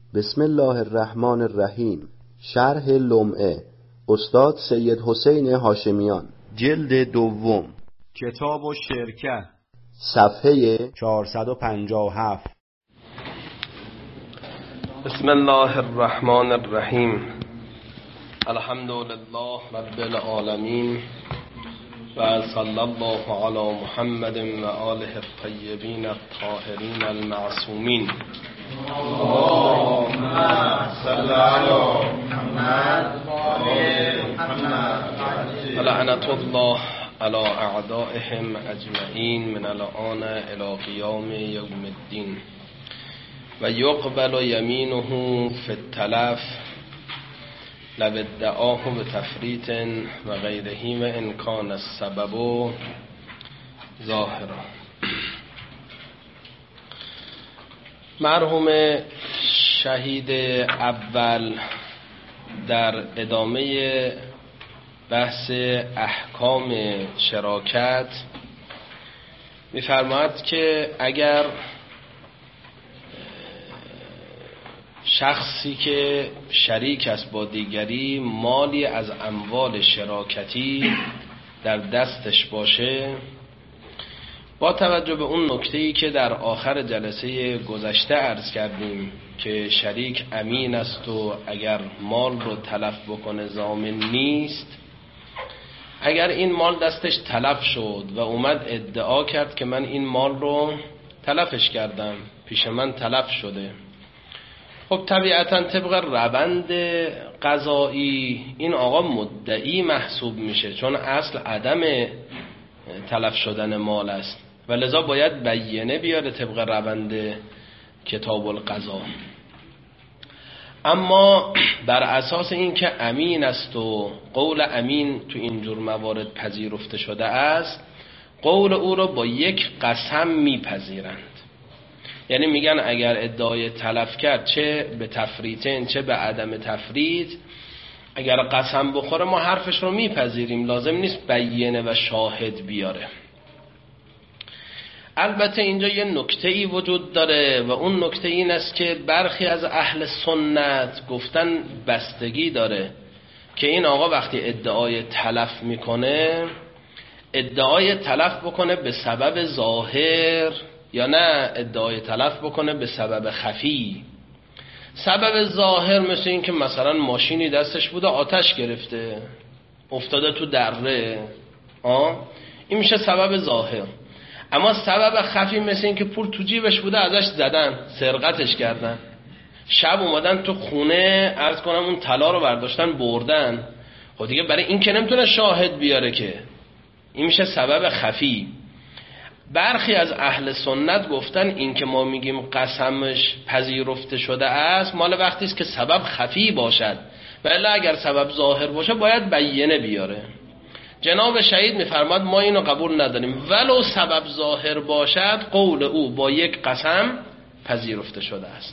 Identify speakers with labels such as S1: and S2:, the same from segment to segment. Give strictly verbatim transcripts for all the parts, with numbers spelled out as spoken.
S1: بسم الله الرحمن الرحیم. شرح لمعه استاد سید حسین هاشمیان، جلد دوم،
S2: کتاب و شرکه،
S1: صفحه
S2: چهارصد و پنجاه و هفت.
S3: بسم الله الرحمن الرحیم. الحمد لله رب العالمین و صلی الله علی محمد و آله الطیبین الطاهرین المعصومین. اللهم صل علی محمد و آل محمد. لعنت الله علی اعدائهم اجمعین من الان الی قیام یوم الدین. و یقبل یمینه فی التلف لو ادعاه بتفریط و غیره و ان کان السبب ظاهرا. مرحوم شهید اول در ادامه بحث احکام شراکت می‌فرماید که اگر شخصی که شریک است با دیگری مالی از اموال شراکتی در دستش باشه، با توجه به اون نکته‌ای که در آخر جلسه گذشته عرض کردیم که شریک امین است و اگر مال رو تلف بکنه ضامن نیست، اگر این مال دستش تلف شد و اومد ادعا کرد که من این مال رو تلفش کردم، پیش من تلف شده، خب طبیعتا طبق روند قضایی این آقا مدعی محسوب میشه، چون اصل عدم تلف شدن مال است و لذا باید بیینه بیاره طبق روند کتاب القضا. اما بر اساس این که امین است و قول امین تو اینجور موارد پذیرفته شده است، قول او رو با یک قسم میپذیرند. یعنی میگن اگر ادعای تلف کرد چه به تفریطین چه به عدم تفریط، اگر قسم بخوره ما حرفش رو میپذیریم، لازم نیست بیینه و شاهد بیاره. البته اینجا یه نکته‌ای وجود داره و اون نکته این است که برخی از اهل سنت گفتن بستگی داره که این آقا وقتی ادعای تلف میکنه ادعای تلف بکنه به سبب ظاهر یا نه ادعای تلف بکنه به سبب خفی. سبب ظاهر مثل این که مثلا ماشینی دستش بوده آتش گرفته افتاده تو دره، آه این میشه سبب ظاهر. اما سبب خفی مثل این که پول تو جیبش بوده ازش زدن، سرقتش کردن، شب اومدن تو خونه عرض کنم اون طلا رو برداشتن بردن، خب دیگه برای این که نمیتونه شاهد بیاره که، این میشه سبب خفی. برخی از اهل سنت گفتن این که ما میگیم قسمش پذیرفته شده است مال وقتی است که سبب خفی باشد، ولی اگر سبب ظاهر باشه باید بیینه بیاره. جناب شهید میفرماد ما اینو قبول نداریم، ولو سبب ظاهر باشد قول او با یک قسم پذیرفته شده است.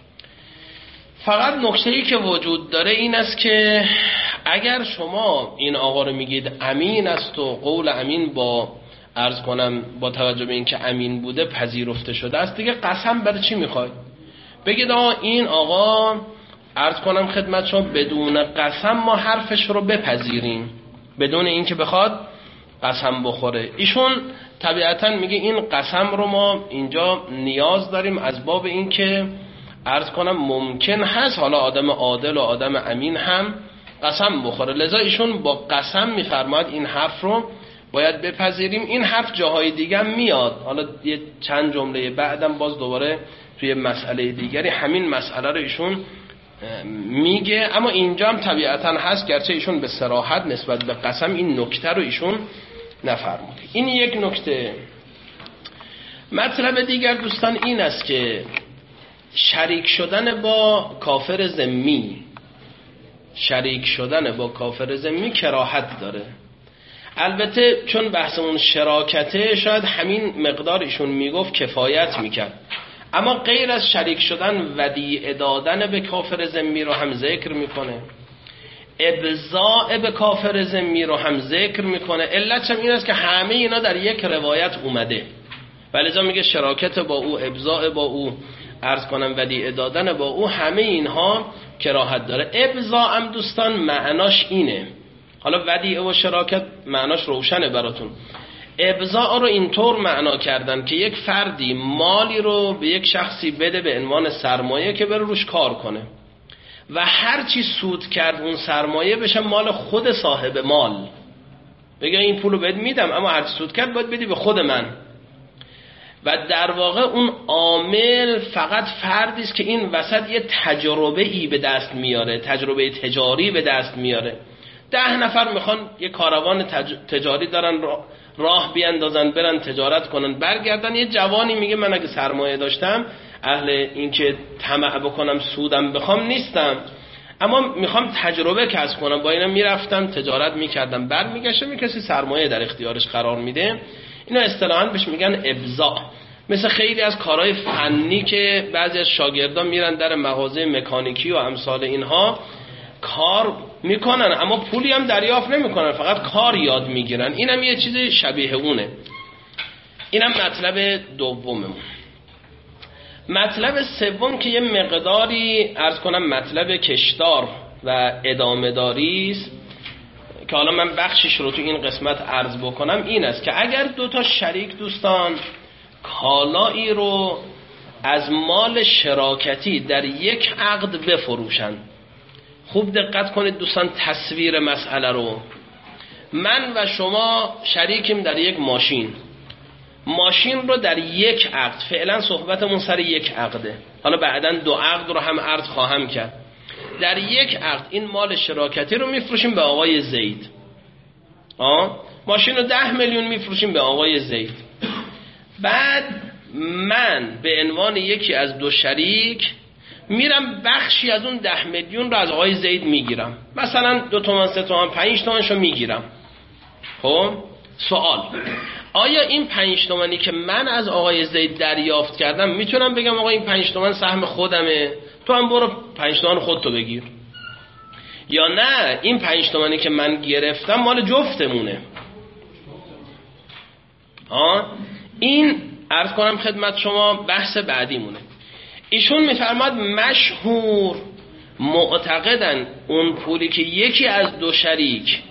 S3: فقط نکته‌ای که وجود داره این است که اگر شما این آقا رو میگید امین است و قول امین با عرض کنم با توجه به این که امین بوده پذیرفته شده است، دیگه قسم برای چی میخوای؟ بگید آقا این آقا عرض کنم خدمت شما بدون قسم ما حرفش رو بپذیریم، بدون این که بخواد قسم بخوره. ایشون طبیعتا میگه این قسم رو ما اینجا نیاز داریم از باب این که عرض کنم ممکن هست حالا آدم عادل و آدم امین هم قسم بخوره، لذا ایشون با قسم میفرماد این حرف رو باید بپذیریم. این حرف جاهای دیگه میاد، حالا یه چند جمله بعدم باز دوباره توی مسئله دیگری همین مسئله رو ایشون میگه، اما اینجا هم طبیعتا هست گرچه ایشون به صراحت نسبت به قسم این نکته رو ایشون نفرموده. این یک نکته. مطلب دیگر دوستان این است که شریک شدن با کافر ذمی شریک شدن با کافر ذمی کراهت داره. البته چون بحثمون شراکته شاید همین مقدار ایشون میگفت کفایت میکرد، اما غیر از شریک شدن ودیعه دادن به کافر ذمی رو هم ذکر میکنه، ابضاء به کافر ذمی رو هم ذکر میکنه. علتش هم این است که همه اینا در یک روایت اومده، ولذا میگه شراکت با او، ابضاء با او، عرض کنم ودیعه دادن با او، همه اینها کراهت داره. ابضاء هم دوستان معناش اینه، حالا ودیعه و شراکت معناش روشنه براتون. ابضاء رو اینطور معنا کردن که یک فردی مالی رو به یک شخصی بده به عنوان سرمایه که بره روش کار کنه و هر چی سود کرد اون سرمایه بشه مال خود صاحب مال، بگه این پولو بهت میدم اما هر چی سود کرد باید بدی به خود من. و در واقع اون عامل فقط فردی است که این وسط یه تجربه ای به دست میاره، تجربه تجاری به دست میاره. ده نفر میخوان یه کاروان تج... تجاری دارن راه بیاندازن برن تجارت کنن برگردن، یه جوانی میگه من اگه سرمایه داشتم اهل این که طمع بکنم سودم بخوام نیستم، اما میخوام تجربه کسب کنم، با اینا میرفتم تجارت میکردم برمیگشتم، کسی سرمایه در اختیارش قرار میده. اینا اصطلاحاً بهش میگن ابضاء. مثل خیلی از کارهای فنی که بعضی از شاگردان میرن در مغازه مکانیکی و امثال اینها کار میکنن اما پولی هم دریافت نمیکنن، فقط کار یاد میگیرن. اینم یه چیز شبیه اونه. اینم مطلب دوممون. مطلب سوم که یه مقداری عرض کنم مطلب کشدار و ادامه داری است که حالا من بخشش رو تو این قسمت عرض بکنم، این است که اگر دو تا شریک دوستان کالایی رو از مال شراکتی در یک عقد بفروشن، خوب دقت کنید دوستان تصویر مسئله رو. من و شما شریکیم در یک ماشین، ماشین رو در یک عقد، فعلا صحبتمون سر یک عقده، حالا بعداً دو عقد رو هم عرض خواهم کرد. در یک عقد این مال شراکتی رو میفروشیم به آقای زید، آه؟ ماشین رو ده میلیون میفروشیم به آقای زید. بعد من به عنوان یکی از دو شریک میرم بخشی از اون ده میلیون رو از آقای زید میگیرم، مثلا دو تومن سه تومن پنج تومنشو میگیرم. خب سوال، آیا این پنج تومنی که من از آقای زید دریافت کردم میتونم بگم آقا این پنج تومن سهم خودمه، تو هم برو پنج تومن خودتو بگیر؟ یا نه این پنج تومنی که من گرفتم مال جفتمونه؟ آه این عرض کنم خدمت شما بحث بعدی مونه. ایشون میفرماد مشهور معتقدن اون پولی که یکی از دو شریک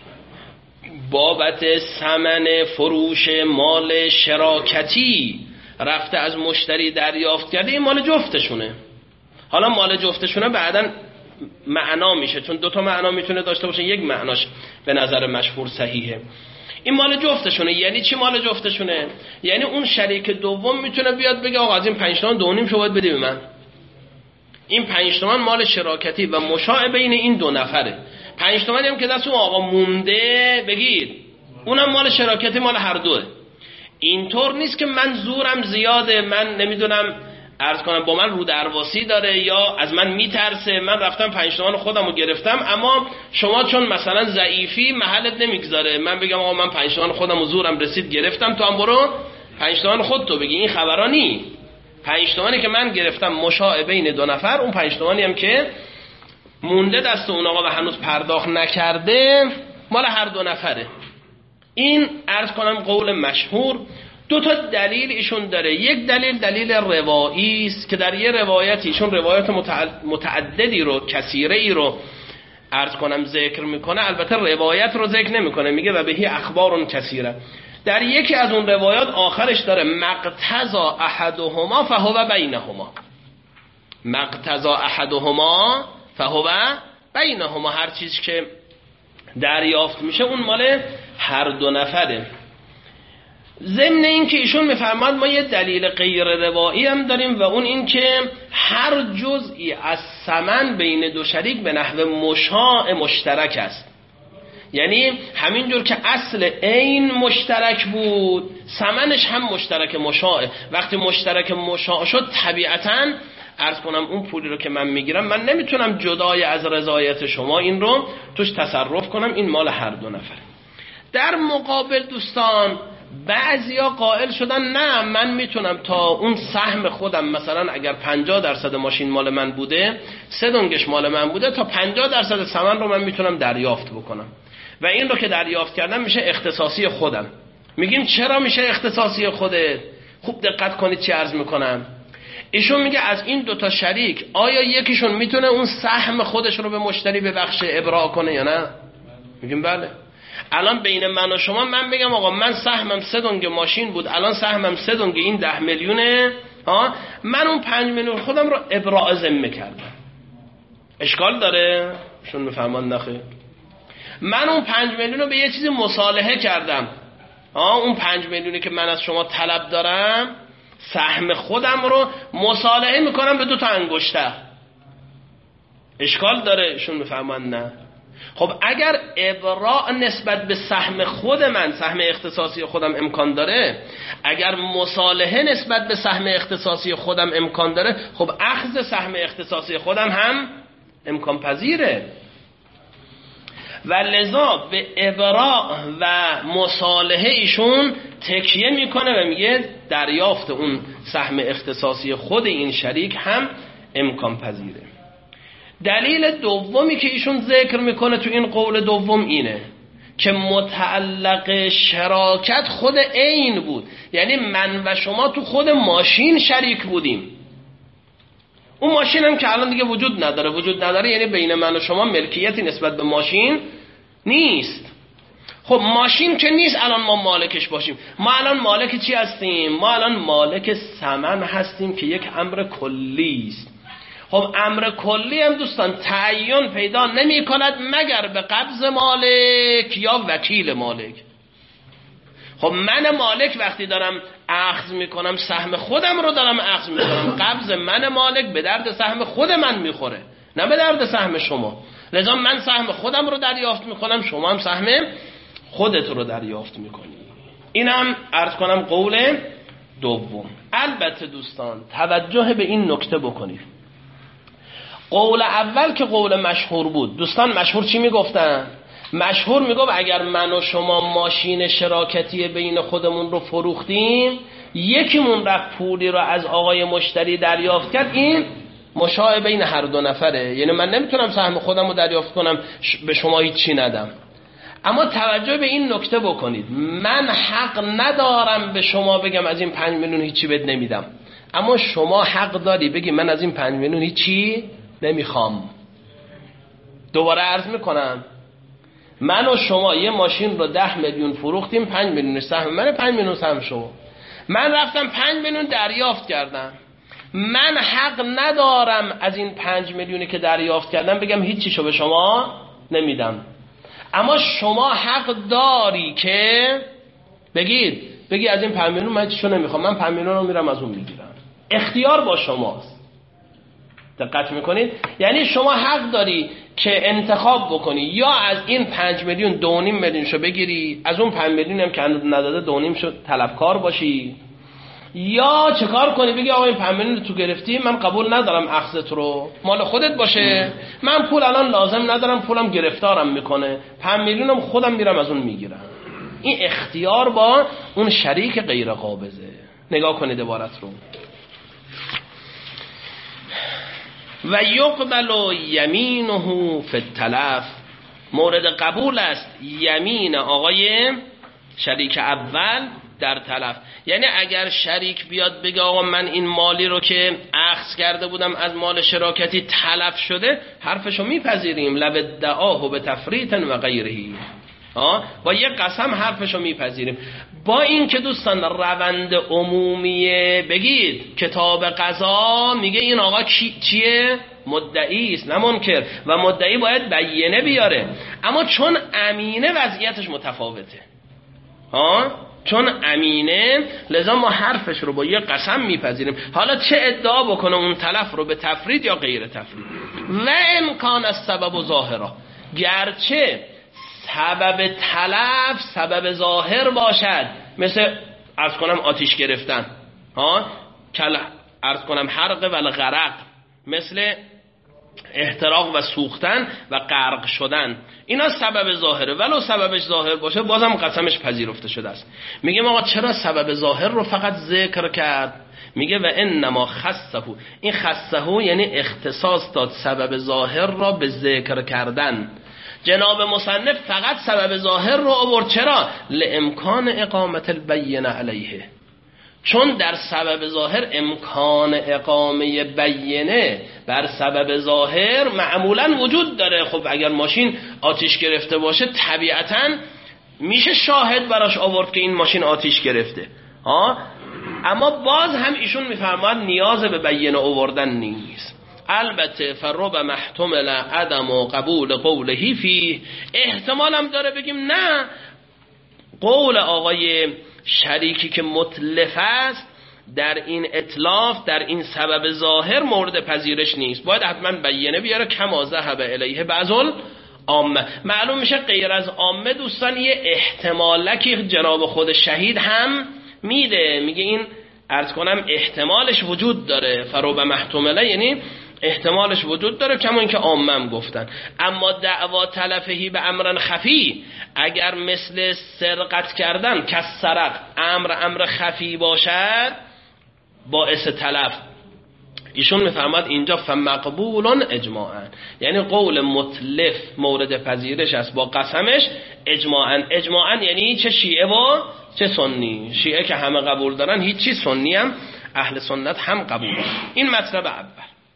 S3: بابت ثمن فروش مال شراکتی رفته از مشتری دریافت کرده، این مال جفتشونه. حالا مال جفتشونه بعداً معنا میشه، چون دو تا معنا میتونه داشته باشه، یک معناش به نظر مشهور صحیحه. این مال جفتشونه. یعنی چی مال جفتشونه؟ یعنی اون شریک دوم میتونه بیاد بگه آقا از این پنج تومن دو نیم شو باید بدی به من، این پنج تومن مال شراکتی و مشاع بین این دو نفره. پنج تومنی هم که دست اون آقا مونده بگید اونم مال شراکتی، مال هر دوه. اینطور نیست که من زورم زیاده، من نمیدونم عرض کنم با من رو درواسی داره یا از من میترسه، من رفتم پنج تومن خودم رو گرفتم، اما شما چون مثلا ضعیفی محلت نمیگذاره من بگم آقا من پنج تومن خودم رو زورم رسید گرفتم، تو هم برو پنج تومن خودتو بگی. این خبرانی پنج تومنی که من گرفتم مشاع بین دو نفر، اون پنج تومنی هم که مونده دست اون آقا و هنوز پرداخت نکرده مال هر دو نفره. این عرض کنم قول مشهور. دو تا دلیل ایشون داره. یک دلیل دلیل روایی است که در یه روایتی ایشون روایت متعددی رو کثیره ای رو عرض کنم ذکر میکنه، البته روایت رو ذکر نمیکنه، میگه و بهی اخبار کثیره. در یکی از اون روایات آخرش داره مقتضا احدهما فهو بینهما، مقتضا احدهما فهو بینهما، هر چیز که دریافت میشه اون مال هر دو نفره. ضمن این که ایشون میفرماد ما یه دلیل غیر روایی هم داریم و اون این که هر جزئی از ثمن بین دو شریک به نحو مشاع مشترک است. یعنی همینجور که اصل عین مشترک بود ثمنش هم مشترک مشاع. وقتی مشترک مشاع شد طبیعتاً عرض کنم اون پولی رو که من میگیرم من نمیتونم جدای از رضایت شما این رو توش تصرف کنم، این مال هر دو نفر. در مقابل دوستان بعضیا قائل شدن نه من میتونم تا اون سهم خودم، مثلا اگر پنجاه درصد ماشین مال من بوده، سه دنگش مال من بوده، تا پنجاه درصد ثمن رو من میتونم دریافت بکنم و این رو که دریافت کردم میشه اختصاصی خودم. میگیم چرا میشه اختصاصی خودت؟ خوب دقت کنید چی عرض میکنم. ایشون میگه از این دوتا شریک آیا یکیشون میتونه اون سهم خودش رو به مشتری ببخشه، ابراء کنه یا نه؟ میگیم بله. الان بین من و شما من بگم آقا من سهمم سه دنگ ماشین بود، الان سهمم سه دنگ این ده میلیونه، ها من اون پنج میلیون خودم رو ابراء ذمه کردم، اشکال داره؟ شون میفهمان نخیر. من اون پنج میلیون رو به یه چیزی مصالحه کردم، ها اون پنج میلیونی که من از شما طلب دارم سهم خودم رو مصالحه میکنم به دو تا انگشتر، اشکال داره؟ شون میفهمان نه. خب اگر ابراء نسبت به سهم خود من، سهم اختصاصی خودم امکان داره، اگر مصالحه نسبت به سهم اختصاصی خودم امکان داره، خب اخذ سهم اختصاصی خودم هم امکان پذیره. و لذا به ابراء و مصالحه ایشون تکیه میکنه و میگه دریافت اون سهم اختصاصی خود این شریک هم امکان پذیره. دلیل دومی که ایشون ذکر میکنه تو این قول دوم اینه که متعلق شراکت خود عین بود، یعنی من و شما تو خود ماشین شریک بودیم. اون ماشین هم که الان دیگه وجود نداره، وجود نداره یعنی بین من و شما ملکیتی نسبت به ماشین نیست. خب ماشین که نیست الان ما مالکش باشیم، ما الان مالک چی هستیم؟ ما الان مالک ثمن هستیم که یک امر کلی است. خب امر کلی هم دوستان تعین پیدا نمی کند مگر به قبض مالک یا وکیل مالک. خب من مالک وقتی دارم اخذ میکنم سهم خودم رو دارم اخذ میکنم، قبض من مالک به درد سهم خود من میخوره نه به درد سهم شما. لذا من سهم خودم رو دریافت میکنم، شما هم سهم خودت رو دریافت میکنی. اینم عرض کنم قول دوم. البته دوستان توجه به این نکته بکنید، قول اول که قول مشهور بود، دوستان مشهور چی میگفتن؟ مشهور میگفت اگر من و شما ماشین شراکتی بین خودمون رو فروختیم، یکیمون رفت پولی رو از آقای مشتری دریافت کرد، این مشاع بین هر دو نفره، یعنی من نمیتونم سهم خودم رو دریافت کنم به شما هیچی ندم. اما توجه به این نکته بکنید، من حق ندارم به شما بگم از این پنج میلیون هیچی بد نمیدم، اما شما حق داری بگی من از این پنج میلیون هیچی نمیخوام. دوباره عرض میکنم، من و شما یه ماشین رو ده میلیون فروختیم، پنج میلیون سهم من، پنج میلیون سهم شما. من رفتم پنج میلیون دریافت کردم، من حق ندارم از این پنج میلیونی که دریافت کردم بگم هیچیشو به شما نمیدم. اما شما حق داری که بگید بگی از این پنج میلیون من هیچیشو نمیخوام، من پنج میلیون رو میرم از اون میگیرم. اختیار با شماست. دقت میکنید؟ یعنی شما حق داری که انتخاب بکنی، یا از این پنج میلیون دو نیم میلیون شو بگیری، از اون پنج میلیون هم که نداده دو نیم شو طلبکار باشی، یا چه کار کنی بگی آقا این پنج میلیون تو گرفتی، من قبول ندارم اخذت رو، مال خودت باشه، من پول الان لازم ندارم، پولم گرفتارم میکنه، پنج میلیونم خودم میرم از اون میگیرم. این اختیار با اون شریک غیر قابضه. نگاه کنید عبارت رو. و یقبل یمینه فی التلف، مورد قبول است یمین آقای شریک اول در تلف. یعنی اگر شریک بیاد بگه آقا من این مالی رو که اخذ کرده بودم از مال شراکتی تلف شده، حرفشو میپذیریم، لب دعاه به تفریط و غیرهی، با یک قسم حرفشو میپذیریم. با این که دوستان روند عمومیه، بگید کتاب قضا میگه این آقا چیه؟ مدعی است نه منکر، و مدعی باید بیینه بیاره. اما چون امینه وضعیتش متفاوته، ها چون امینه، لذا ما حرفش رو با یه قسم میپذیریم، حالا چه ادعا بکنه اون تلف رو به تفرید یا غیر تفرید. و امکان از سبب ظاهره، گرچه سبب تلف سبب ظاهر باشد، مثل عرض کنم آتیش گرفتن، ها کل عرض کنم حرق و الغرق، مثل احتراق و سوختن و غرق شدن، اینا سبب ظاهره. ولو سببش ظاهر باشه بازم قسمش پذیرفته شده است. میگه آقا چرا سبب ظاهر رو فقط ذکر کرد؟ میگه و انما خصه، این خصه یعنی اختصاص داد سبب ظاهر را به ذکر کردن. جناب مصنف فقط سبب ظاهر رو آورد، چرا؟ لامکان اقامت البینه علیه، چون در سبب ظاهر امکان اقامه بینه بر سبب ظاهر معمولا وجود داره. خب اگر ماشین آتیش گرفته باشه طبیعتاً میشه شاهد براش آورد که این ماشین آتیش گرفته ها، اما باز هم ایشون میفرماد نیاز به بینه آوردن نیست. البته فرب محتمل عدم و قبول قوله فی، احتمال هم داره بگیم نه قول آقای شریکی که متلف است در این اطلاف در این سبب ظاهر مورد پذیرش نیست، باید حتما بینه بیاره کما ذهب الیه بعضل عامه. معلوم میشه غیر از عامه دوستان یه احتمالکی جناب خود شهید هم میده، میگه این عرض کنم احتمالش وجود داره، فروب محتمله یعنی احتمالش وجود داره کما اینکه عامه هم گفتن. اما دعوا تلفهی به امرن خفی، اگر مثل سرقت کردن که سرق امر امر خفی باشد باعث تلف، ایشون میفرماد اینجا فمقبولن اجماعا، یعنی قول متلف مورد پذیرش است با قسمش اجماعا. اجماعا یعنی چه شیعه و چه سنی، شیعه که همه قبول دارن هیچی، سنی هم اهل سنت هم قبول دارن. این مطلب اول.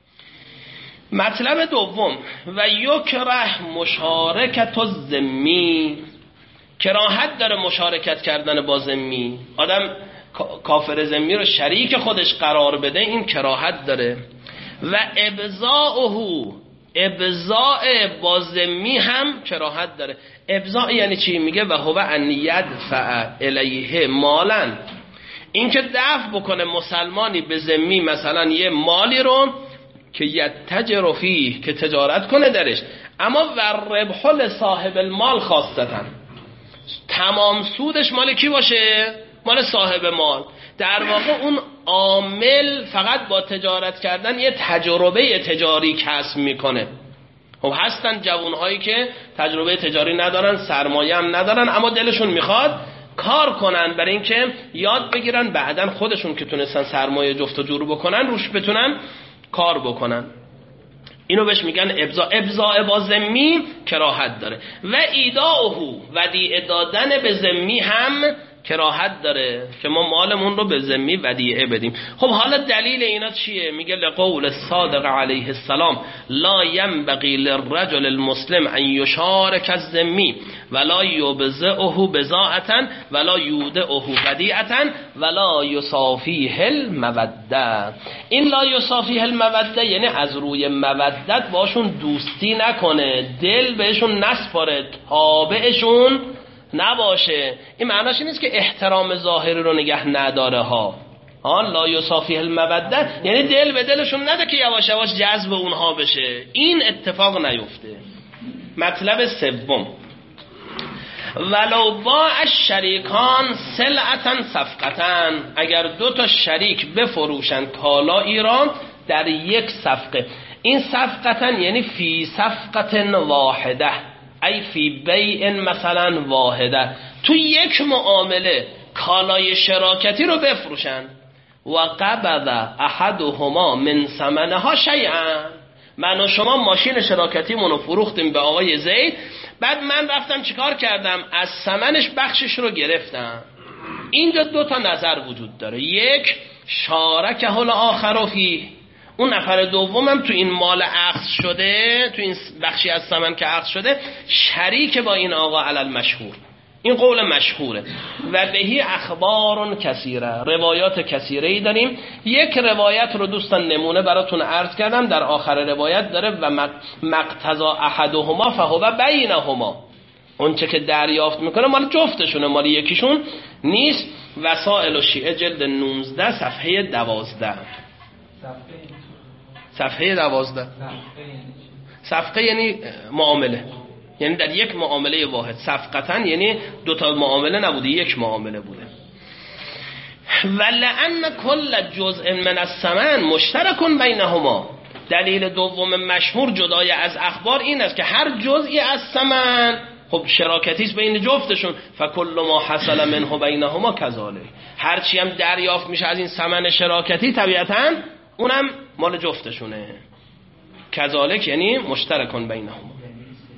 S3: مطلب دوم و یکره مشارکت الذمی، کراهت داره مشارکت کردن با ذمی، آدم کافر ذمی رو شریک خودش قرار بده، این کراهت داره. و ابزاؤه، ابزاء با ذمی هم کراهت داره. ابزاء یعنی چی؟ میگه و هو ان یدفع الیه مالا، این که دفع بکنه مسلمانی به ذمی مثلا یه مالی رو که یتجر فیه که تجارت کنه درش، اما و ربح لصاحب المال خاصتن، تمام سودش مال کی باشه؟ مال صاحب مال. در واقع اون عامل فقط با تجارت کردن یه تجربه تجاری کسب میکنه. خب هستن جوانهایی که تجربه تجاری ندارن، سرمایه هم ندارن، اما دلشون میخواد کار کنن برای اینکه یاد بگیرن بعدن خودشون که تونستن سرمایه جفت و جور بکنن روش بتونن کار بکنن. اینو بهش میگن ابزا. ابزا با ذمی کراهت داره. و ایداؤه، ودیعه دادن به ذمی هم کراهت داره که ما مالمون رو به ذمی ودیعه بدیم. خب حالا دلیل اینا چیه؟ میگه لقول الصادق علیه السلام لا ینبغی للرجل المسلم ان یشارک الذمی ولا یبزئه بضاعة ولا یودعه ودیعة ولا یصافیه الموده. این لا یصافیه الموده یعنی از روی مودت باشون دوستی نکنه، دل بهشون نسپاره، تابعشون نباشه. این معناش نیست که احترام ظاهری رو نگه نداره ها. ها لا یصافیه الموده یعنی دل به دلشون نده که یواش یواش جذب اونها بشه، این اتفاق نیفته. مطلب سوم ولو باع الشریکان سلعة صفقة، اگر دو تا شریک بفروشن کالایی را در یک صفقه، این صفقة یعنی فی صفقة واحده ای فی بیع مثلا واحده، تو یک معامله کالای شراکتی رو بفروشن و قبض احدهما من ثمنها شیئا، من و شما ماشین شراکتی منو فروختیم به آقای زید، بعد من رفتم چیکار کردم؟ از ثمنش بخشش رو گرفتم. اینجا دو تا نظر وجود داره. یک شارکه الاخر فیه، اون نفر دومم تو این مال اخذ شده، تو این بخشی از ثمن که اخذ شده شریک با این آقا علل مشهور. این قول مشهوره. و بهی اخبار کثیره، روایات کثیره‌ای داریم. یک روایت رو دوستان نمونه براتون عرض کردم، در آخر روایت داره و مقتضا احدهما فهو بینهما، اون چه که دریافت میکنه مال جفتشونه، مال یکیشون نیست. وسائل الشیعه جلد نوزده صفحه دوازده. صفحه دوازده. صفقه یعنی معامله، یعنی در یک معامله واحد. صفقتاً یعنی دو تا معامله نبوده، یک معامله بوده. ولأن کل جزء من الثمن مشترک بینهما، دلیل دوم مشهور جدای از اخبار این است که هر جزئی از ثمن خب شراکتی است بین جفتشون، فکل ما حصل منه بینهما کذالک، هر چی هم دریافت میشه از این ثمن شراکتی طبیعتاً اونم مال جفتشونه. کذالک یعنی مشترکون بینهما.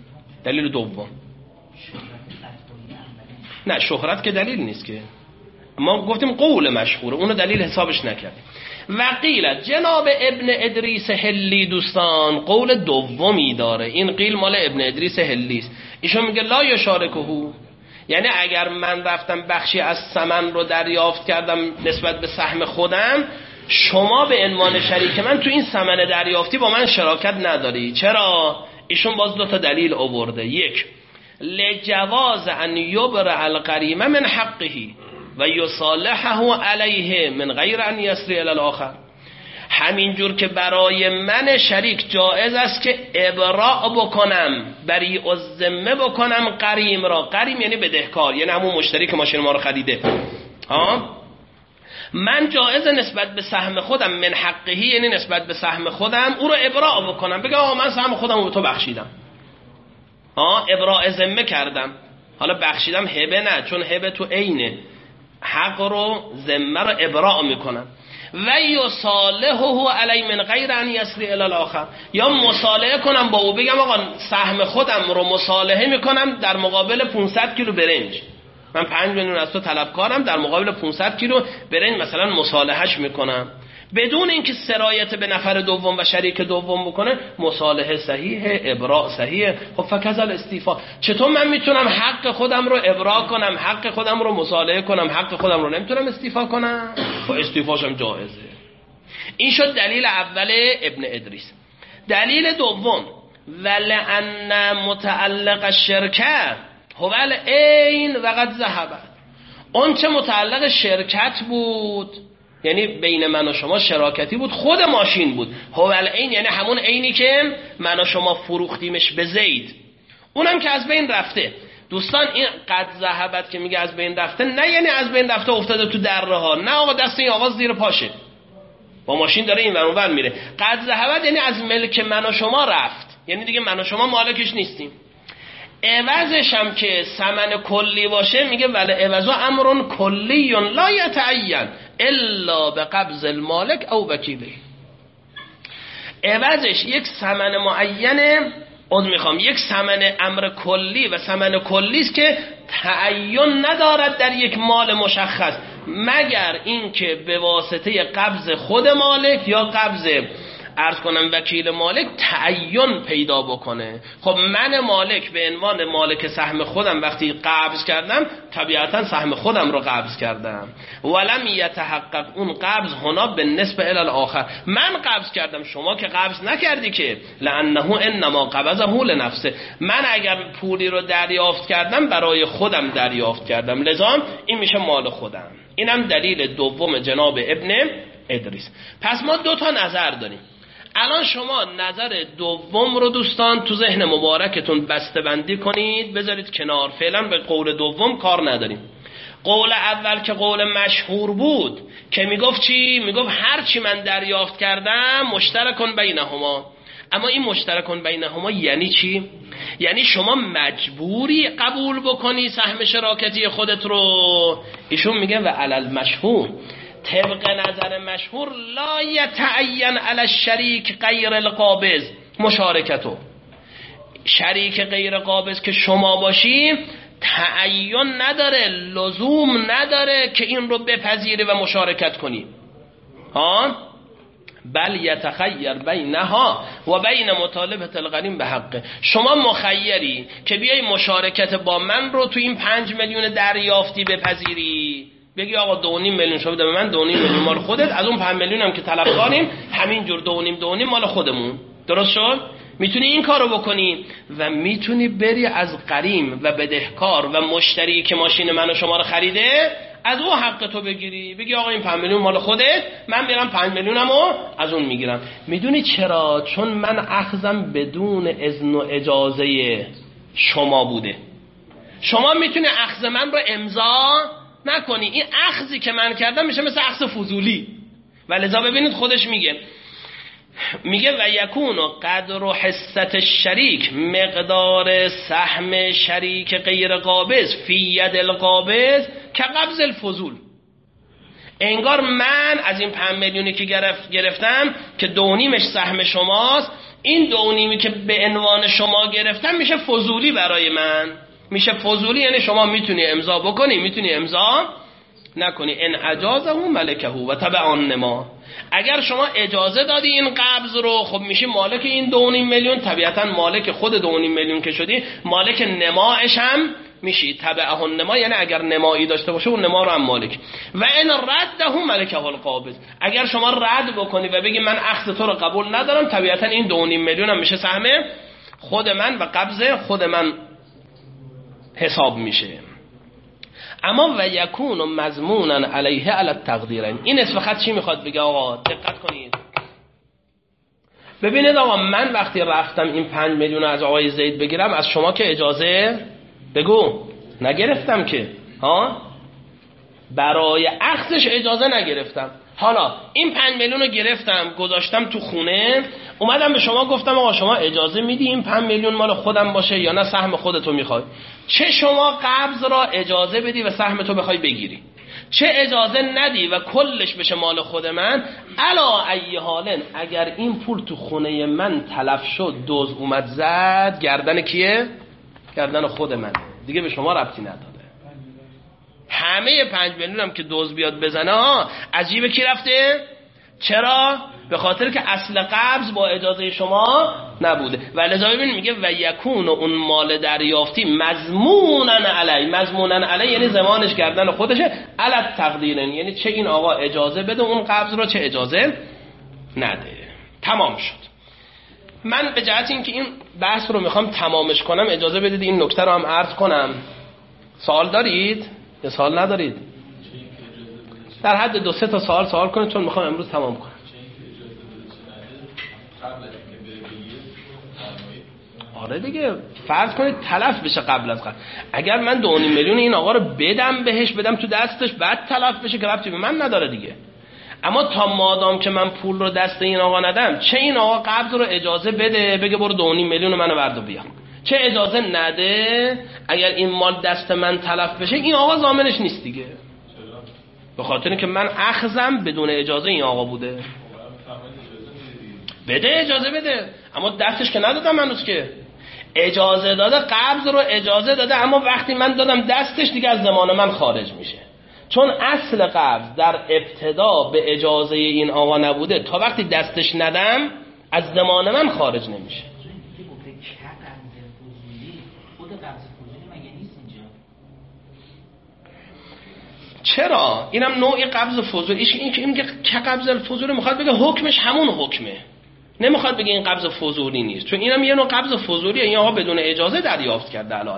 S3: دلیل دوم نه شهرت که دلیل نیست که، ما گفتیم قول مشهوره، اونو دلیل حسابش نکردیم. وقیل جناب ابن ادریس حلی دوستان قول دومی داره. این قیل مال ابن ادریس حلی است. ایشون میگه لا یشارکهو، یعنی اگر من رفتم بخشی از ثمن رو دریافت کردم نسبت به سهم خودم، شما به عنوان شریک من تو این ثمن دریافتی با من شراکت نداری. چرا؟ ایشون باز دو تا دلیل آورده. یک، لجواز ان یبرع الغریم من حقه و یصالحه علیه من غیر ان یسری الی الاخر. همینجور که برای من شریک جایز است که ابراء بکنم، بری الذمه بکنم غریم را. غریم یعنی بدهکار، یعنی همون مشتری که ماشین ما رو خریده. ها، من جایز نسبت به سهم خودم من حقه، یعنی نسبت به سهم خودم او رو ابراء بکنم، بگم آقا من سهم خودم رو به تو بخشیدم. ها، ابراء ذمه کردم. حالا بخشیدم هبه نه، چون هبه تو عینه، حق رو ذمه رو ابراء میکنم. و یصالحه علی من غیر ان یسری الی الاخر، یا مصالحه کنم با او، بگم آقا سهم خودم رو مصالحه میکنم در مقابل پانصد کیلو برنج، من پنج میلیون از تو طلبکارم، در مقابل پانصد کیلو برنج مثلا مصالحهش میکنم، بدون اینکه سرایت به نفر دوم و شریک دوم بکنه. مصالحه صحیحه، ابراء صحیحه. خب فکذل استیفا، چطور من میتونم حق خودم رو ابراء کنم، حق خودم رو مصالحه کنم، حق خودم رو نمیتونم استیفا کنم؟ خب استیفاشم جایزه. این شد دلیل اول ابن ادریس. دلیل دوم، ولأن متعلق الشرکه هو العین وقد ذهبت، اون چه متعلق شرکت بود، یعنی بین من و شما شراکتی بود، خود ماشین بود. هو العین یعنی همون عینی که من و شما فروختیمش به زید، اونم که از بین رفته. دوستان این قد ذهبت که میگه از بین رفته، نه یعنی از بین رفته افتاده تو دره ها، نه آقا دست این آقا زیر پاشه با ماشین داره این ور اون ور میره. قد ذهبت یعنی از ملک من و شما رفت، یعنی دیگه من و شما مالکش نیستیم. عوضش هم که ثمن کلی باشه، میگه ولی عوضو امرون کلی لا یتعین الا به قبض المالک او وکیله. عوضش یک ثمن معینه، اون میخوام یک ثمن امر کلی و ثمن کلی است که تعین ندارد در یک مال مشخص، مگر اینکه به واسطه قبض خود مالک یا قبض عرض کنم وکیل مالک تعین پیدا بکنه. خب من مالک به عنوان مالک سهم خودم وقتی قبض کردم، طبیعتا سهم خودم رو قبض کردم. ولم یتحقق اون قبض هنا به نسبه الی الاخر، من قبض کردم، شما که قبض نکردی که. لانه انما قبضه لنفسه، من اگر پولی رو دریافت کردم برای خودم دریافت کردم، لذا این میشه مال خودم. اینم دلیل دوم جناب ابن ادریس. پس ما دو تا نظر داریم. الان شما نظر دوم رو دوستان تو ذهن مبارکتون بسته بندی کنید، بذارید کنار، فعلا به قول دوم کار نداریم. قول اول که قول مشهور بود که میگفت چی؟ میگفت هر چی من دریافت کردم مشترکون بینهما. اما این مشترکون بینهما یعنی چی؟ یعنی شما مجبوری قبول بکنی سهم شراکتی خودت رو. ایشون میگه و علل مشهور، طبق نظر مشهور، لا یتعین علی الشریک غیر القابض مشارکتو، شریک غیر قابض که شما باشی تعین نداره، لزوم نداره که این رو بپذیری و مشارکت کنی. ها، بل یتخیر بینها و بین مطالبه الغریم به حقه. شما مخیری که بیای مشارکت با من رو تو این پنج میلیون دریافتی بپذیری، بگی آقا دو و نیم میلیون شو بده به من، دو و نیم میلیون مال خودت، از اون پنج میلیون هم که طلبکاریم همینجور دو و نیم دو و نیم مال خودمون. درست شد؟ میتونی این کارو بکنی و میتونی بری از غریم و بدهکار و مشتری که ماشین من و شما رو خریده از او حق تو بگیری، بگی آقا این پنج میلیون مال خودت، من میرم پنج میلیونمو از اون میگیرم. میدونی چرا؟ چون من اخذم بدون اذن و اجازه شما بوده. شما میتونی اخذ من رو امضا نکنی. این اخذی که من کردم میشه مثل اخذ فضولی. ولذا ببینید خودش میگه میگه و یکون قدر و حصت شریک مقدار سهم شریک غیر قابض فی ید القابض که قبض الفضول. انگار من از این پنج میلیونی که گرفت گرفتم که دو نیمش سهم شماست، این دو نیمی که به عنوان شما گرفتم میشه فضولی برای من. میشه فضولی یعنی شما میتونی امضا بکنی، میتونی امضا نکنی. ان اجازه ملکه و تبع النما، اگر شما اجازه دادی این قبض رو، خب میشی مالک این دو و نیم میلیون، طبیعتا مالک خود دو و نیم میلیون که شدی مالک نماش هم میشی. تبع النما یعنی اگر نمایی داشته باشه اون نما رو هم مالک. و ان رده ملکه القابض، اگر شما رد بکنی و بگی من اخذ تو رو قبول ندارم، طبیعتا این دو و نیم میلیون هم میشه سهم خود من و قبض خود من حساب میشه. اما و یکون مضمونا علیه علی التقدیرین، این نصف خط چی میخواد بگه آقا؟ دقت کنید. ببینید آقا، من وقتی رفتم این پنج میلیون از آقای زید بگیرم، از شما که اجازه بگو نگرفتم که، ها برای اخذش اجازه نگرفتم. حالا این پنج میلیون رو گرفتم گذاشتم تو خونه، اومدم به شما گفتم آقا شما اجازه میدی این پنج میلیون مال خودم باشه یا نه سهم خودتو میخوای؟ چه شما قبض را اجازه بدی و سهم تو بخوای بگیری، چه اجازه ندی و کلش بشه مال خود من، الا ای حالن اگر این پول تو خونه من تلف شد، دوز اومد زد، گردن کیه؟ گردن خود من، دیگه به شما ربطی نداره. همه پنج میلیون هم که دوز بیاد بزنه ها، از جیب کی رفته؟ چرا؟ به خاطر که اصل قبض با اجازه شما نبوده. و لذا ببین میگه و یکون اون مال دریافتی مضمونا علی، مضمونا علی یعنی زمانش گردن خودشه، علی التقدیرین یعنی چه این آقا اجازه بده اون قبض رو، چه اجازه نده. تمام شد. من به جهت اینکه این بحث رو میخوام تمامش کنم اجازه بدید این نکته رو هم عرض کنم. سوال دارید یا سوال ندارید؟ در حد دو سه تا سوال سوال کنید چون میخوام امروز تمام کنم. آره دیگه، فرض کنید تلف بشه قبل از قبل. اگر من دو و نیم میلیون این آقا رو بدم بهش، بدم تو دستش، بعد تلف بشه که ربطی به من نداره دیگه. اما تا مادام که من پول رو دست این آقا ندم، چه این آقا قبض رو اجازه بده بگه برو دو و نیم میلیون منو برد و بیا، چه اجازه نده اگر این مال دست من تلف بشه، این آقا ضامنش نیست دیگه. به خاطر اینکه من اخذم بدون اجازه این آقا بوده. بده اجازه بده، اما دستش که ندادم هنوز که. اجازه داده، قبض رو اجازه داده، اما وقتی من دادم دستش دیگه از ضمان من خارج میشه، چون اصل قبض در ابتدا به اجازه این آقا نبوده، تا وقتی دستش ندم از ضمان من خارج نمیشه. چرا؟ اینم نوعی قبض فضولی. این که این که قبض فضولی میخواد بگه حکمش همون حکمه، نمیخواد بگه این قبض فضولی نیست، چون اینم یه نوع قبض فضولیه. این آقا بدون اجازه دریافت کرده علی حال.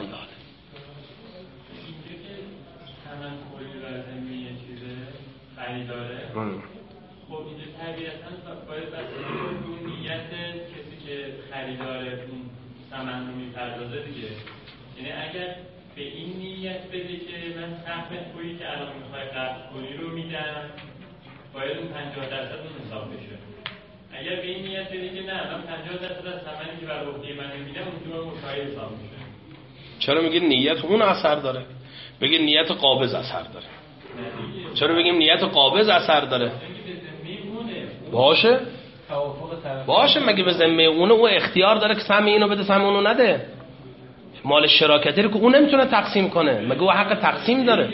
S4: خریداره. خب اینجا طبیعتاً باید بسته اون نیت کسی که خریداره اون ثمن رو میپردازه دیگه. یعنی اگر به این نیت بده که من سهم پولی که الان میخوای قبض کنی رو میدم، باید اون پنجاه درصد اون حساب بشه. اگر به این نیت بده که نه من پنجاه درصد از ثمنی که بر عهده من میدم اون تو مشاهده حساب میشه.
S3: چرا میگی نیت اون اثر داره؟ بگی نیت قابض اثر داره. چرا بگیم نیت قابض اثر داره؟ باشه باشه، مگه به ذمه اونه، او اختیار داره که سهم اینو بده سهم اونو نده. مال شراکتی رو که اون نمیتونه تقسیم کنه، مگه او حق تقسیم داره؟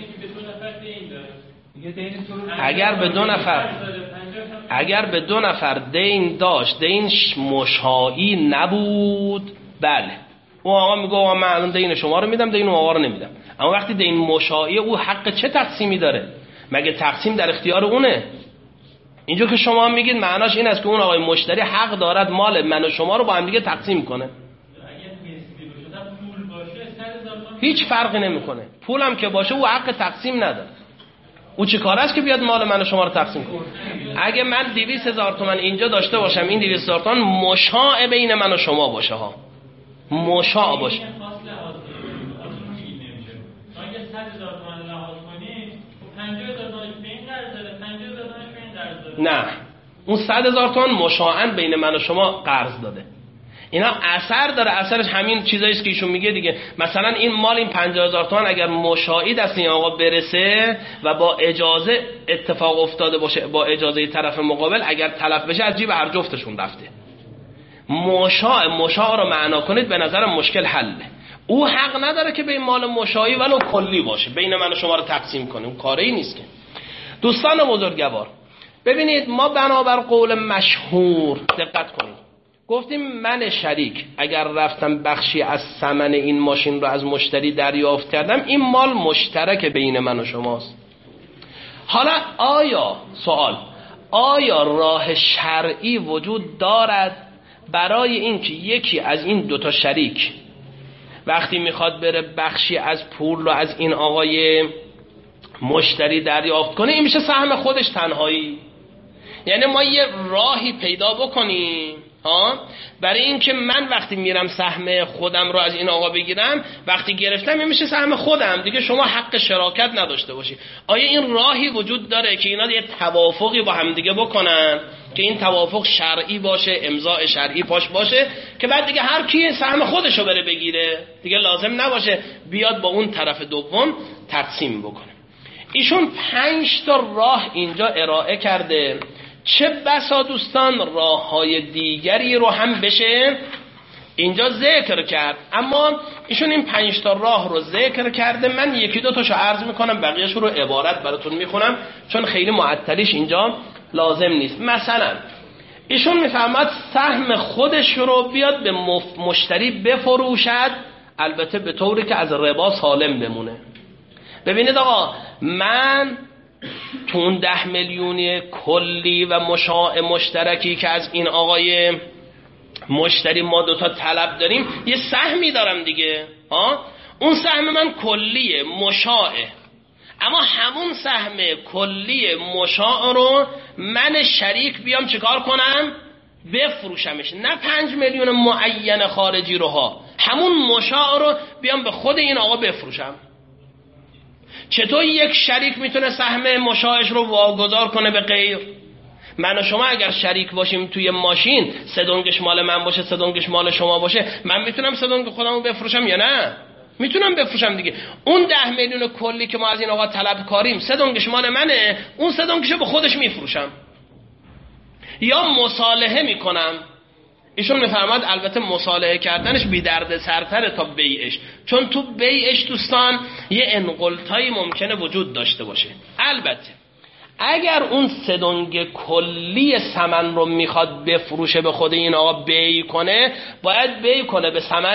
S3: اگر به دو نفر اگر به دو نفر دین داشت، دین مشائی نبود، بله او آقا میگه آقا من الان دین شما رو میدم، دین اون آقا رو نمیدم. اما وقتی دین مشائی، او حق چه تقسیمی داره؟ مگه تقسیم در اختیار اونه؟ اینجا که شما میگید معناش این است که اون آقای مشتری حق دارد مال من و شما رو با هم دیگه تقسیم کنه. هیچ فرقی نمیکنه، پولم که باشه او حق تقسیم نداره. او چه کار است که بیاد مال من و شما رو تقسیم کنه؟ اگه من دویست هزار تومان اینجا داشته باشم، این دویست هزار تومان مشاع بین من و شما باشه ها، مشاع باشه. نه، اون صد هزار تومان مشاعاً بین من و شما قرض داده. اینا اثر داره، اثرش همین چیزایی است که ایشون میگه دیگه. مثلا این مال این پنجاه هزار تومان اگر مشاعی دست این آقا برسه و با اجازه اتفاق افتاده باشه، با اجازه طرف مقابل، اگر تلف بشه از جیب هر جفتشون رفته. مشاع مشاع رو معنا کنید به نظرم مشکل حله. او حق نداره که به این مال مشاعی ولو کلی باشه بین من و شما رو تقسیم کنه، اون کاری نیست که. دوستان بزرگوار ببینید، ما بنابر قول مشهور دقت کنید، گفتیم من شریک اگر رفتم بخشی از ثمن این ماشین رو از مشتری دریافت کردم، این مال مشترک بین من و شماست. حالا آیا سوال آیا راه شرعی وجود دارد برای اینکه یکی از این دوتا شریک وقتی میخواد بره بخشی از پول رو از این آقای مشتری دریافت کنه، این میشه سهم خودش تنهایی؟ یعنی ما یه راهی پیدا بکنیم ها برای اینکه من وقتی میرم سهم خودم رو از این آقا بگیرم، وقتی گرفتم این میشه سهم خودم دیگه، شما حق شراکت نداشته باشی. آیا این راهی وجود داره که اینا یه توافقی با هم دیگه بکنن که این توافق شرعی باشه، امضاء شرعی پاش باشه، که بعد دیگه هر کی سهم خودش رو بره بگیره، دیگه لازم نباشه بیاد با اون طرف دوم تقسیم بکنه. ایشون پنج تا راه اینجا ارائه کرده، چه بسا دوستان راه های دیگری رو هم بشه اینجا ذکر کرد، اما ایشون این پنج تا راه رو ذکر کرده. من یکی دو تاشو عرض میکنم، بقیه‌شو رو عبارت براتون میخونم چون خیلی معطلیش اینجا لازم نیست. مثلا ایشون میفهمد سهم خودش رو بیاد به مشتری بفروشد، البته به طوری که از ربا سالم بمونه. ببینید آقا، من تو اون ده میلیونی کلی و مشاع مشترکی که از این آقای مشتری ما دوتا طلب داریم یه سهمی دارم دیگه ها، اون سهم من کلیه مشاعه، اما همون سهم کلی مشاع رو من شریک بیام چیکار کنم؟ بفروشمش، نه پنج میلیون معین خارجی رو ها، همون مشاع رو بیام به خود این آقا بفروشم. چطور یک شریک میتونه سهم مشاعش رو واگذار کنه به غیر؟ من و شما اگر شریک باشیم توی ماشین، سه دنگش مال من باشه سه دنگش مال شما باشه، من میتونم سه دنگ خودم رو بفروشم یا نه؟ میتونم بفروشم دیگه. اون ده میلیون کلی که ما از این آقا طلب کاریم، سه دنگش مال منه، اون سه دنگشو به خودش میفروشم یا مصالحه میکنم. ایشون میفرماد البته مصالحه کردنش بی درد سرتره تا بیعش، چون تو بیعش دوستان یه انقلتایی ممکنه وجود داشته باشه. البته اگر اون سدنگ کلی ثمن رو میخواد بفروشه به خود این آقا بیع کنه، باید بیع کنه به ثمن